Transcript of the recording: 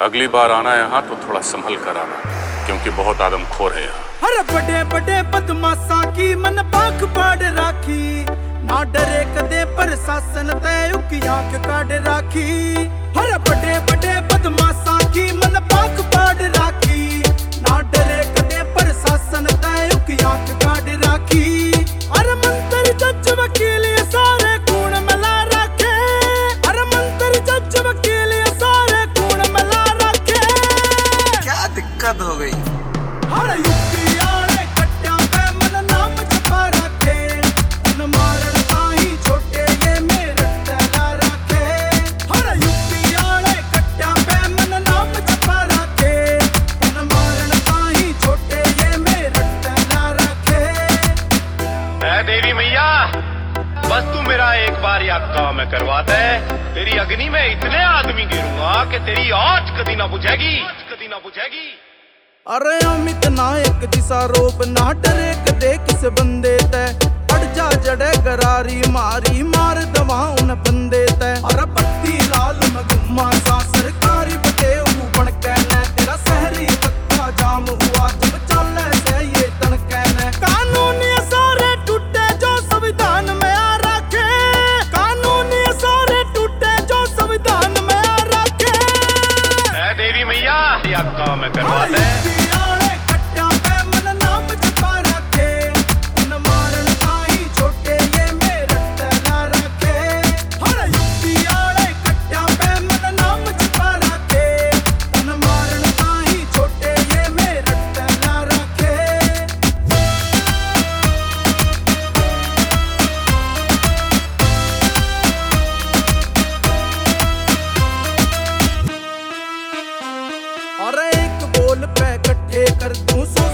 अगली बार आना यहाँ तो थोड़ा संभल कर आना, क्योंकि बहुत आदमखोर है यहाँ। हर बड़े बड़े बदमाशा की मन पाख पाड़ राखी, ना डरे कदे प्रशासन तय उकी आंख काट राखी। हर बड़े बड़े बदमाशा की मन पाख पाड़ राखी, ना डरे कदे प्रशासन तय उकी आंख काट राखी। अरे मंत्री जज वकील सारे खून मिला रखे, अरे मंत्री जज वकील सारे खून मिला रखे। क्या दिक्कत हो गई? हर युक्ति आले कट्टा पे मन नाम छपा रखे, उन मारन ताही छोटे ये मेरे तेरा रखे। हर युक्ति आले कट्टा पे मन नाम छपा रखे, उन मारन ताही छोटे ये मेरे तेरा रखे। ऐ देवी मैया, बस तू मेरा एक बार याद काम करवा दे, तेरी अग्नि में इतने आदमी गिरूंगा कि तेरी आँच कभी ना बुझेगी, कभी ना बुझेगी। अरे अमित नायक दिशा रोप ना डरे कदे किस बंदे ते, अड़ जा जड़े गरारी मारी मार दवा उन बंदे ते। अरे पत्ती लाल में गुम्मा सा सरकारी बटे बन कहने, तेरा शहरी पत्ता जाम हुआ तुम चल से ये तन कहने। कानून सारे टूटे जो संविधान में आ रखे, कानून सारे टूटे जो संविधान में आ रखे। ऐ देवी मैया, याद काम करवा दे। और एक बोल पे इकट्ठे कर दूं